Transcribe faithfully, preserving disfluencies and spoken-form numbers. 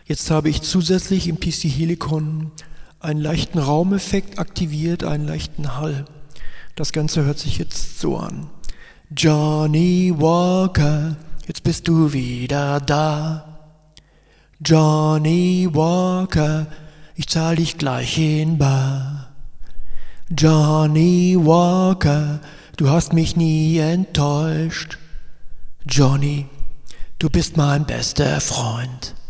Jetzt habe ich zusätzlich im P C Helicon einen leichten Raumeffekt aktiviert, einen leichten Hall. Das Ganze hört sich jetzt so an. Johnny Walker, jetzt bist du wieder da. Johnny Walker, ich zahl dich gleich in bar. Johnny Walker, du hast mich nie enttäuscht. Johnny, du bist mein bester Freund.